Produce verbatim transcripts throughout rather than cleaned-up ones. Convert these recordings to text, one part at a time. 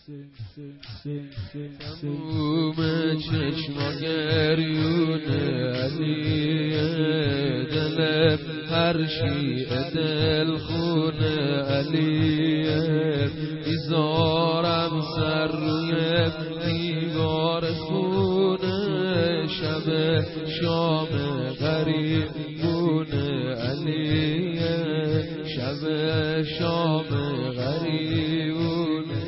تموم چشما گریونه علی دلم هر شیعه دل خونه علی بیزارم سر روی دیوار خونه شب شام غریب بونه علی شب شام غریبونه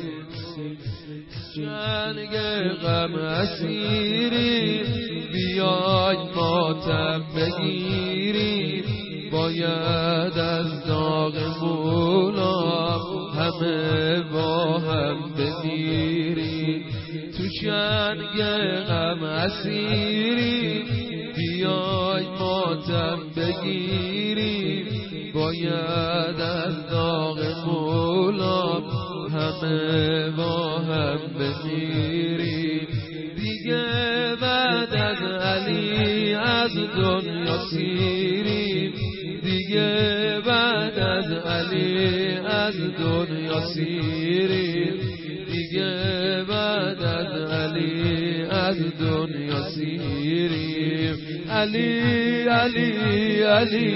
جنگ غم اسیریم بیاید ماتم بگیریم باید از داغ مولا همه با هم بمیریم تو جنگ غم اسیریم بیاید ماتم بگیریم باید از داغ مولا همه با هم بمیریم دیگه بعد از علی از دنیا سیریم دیگه بعد از علی از دنیا سیریم دیگه بعد از علی از دنیا سیریم علی علی علی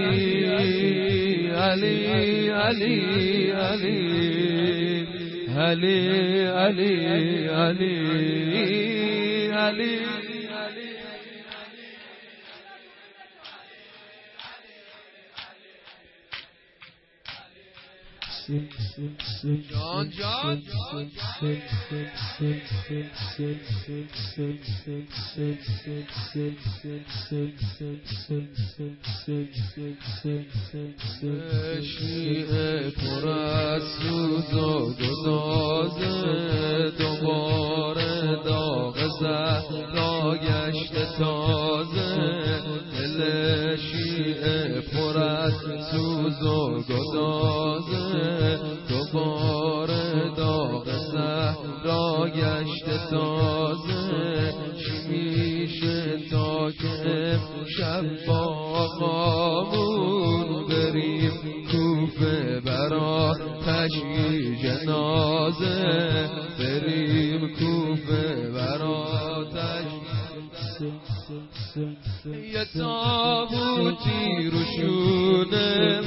علی علی علی علی علی علی علی جان جان شیعه پر از سوز و گدازه دوباره داغ زهرا گشته تازه دل شیعه پر از سوز و گدازه دوباره داغ زهرا گشته تازه چی میشه تا که امشب با آقامون بریم کوفه برا تشییع جنازه بریم کوفه برا تشییع یه تابوتی روشونه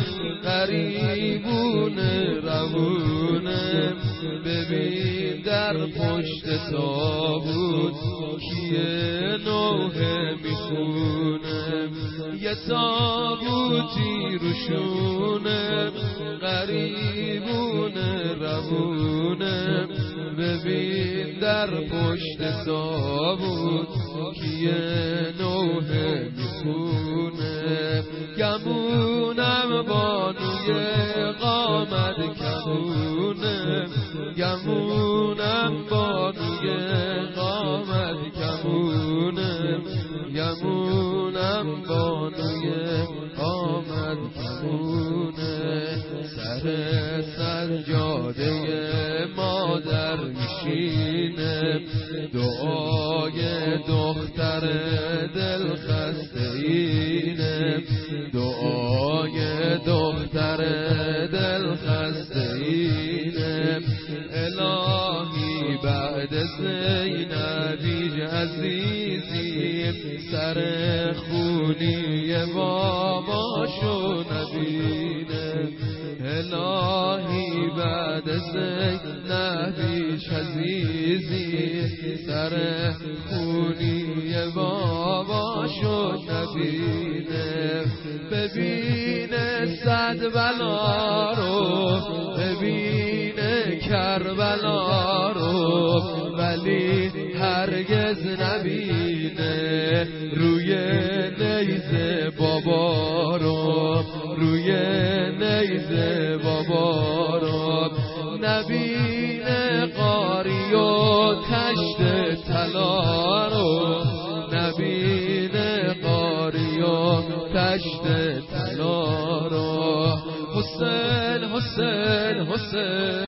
قریبونه روونه ببین در پشت تابوت کیه نوحه میخونه یه تابوتی روشونه قریبونه روونه ببین در پشت تابوت کیه نوحه میخونه گمونم بانوی قامت کمونه گمونم بانوی قامت کمونه گمونم بانوی قامت کمونه سر سجاده مادر میشینه دعای دختر دل خسته اینه دعای دختر دل خسته اینه الهی بعد زینبی عزیزی سر خونی باباشو نبینه الهی بعد زینبی عزیزی سر خونی باباشو نبینه ببینه صد بلا رو ببینه کربلا رو ولی هرگز نبینه روی نیزه بابا رو روی نیزه بابا رو نبینه قاری و تشت طلا رو نبینه قاری و تشت طلا رو حسین حسین حسین